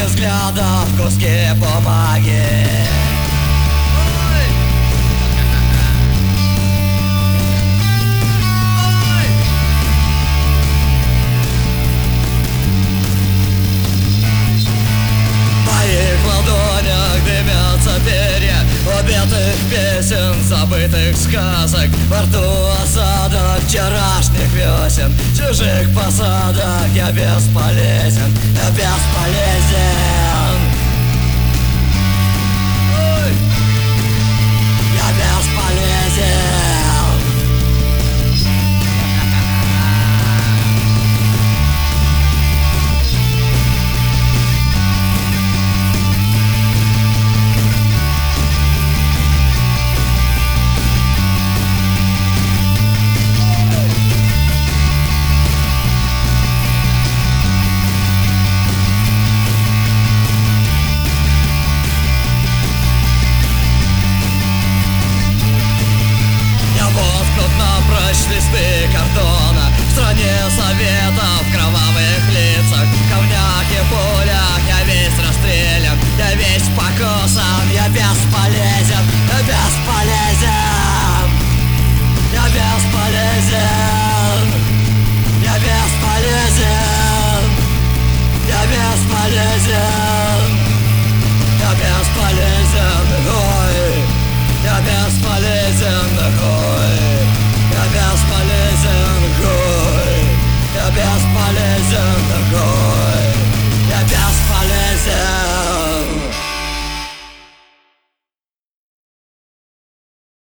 взглядов куски бумаги. В моих ладонях дымятся перья убитых песен, забытых сказок. Во рту осадок вчерашних весен, чужих посадок. Я бесполезен, я бесполезен. Ой! Я бесполезен. Листы картона в стране советов, в кровавых лицах, камнях и пулях. Я весь расстрелян, я весь покосан, я бесполезен.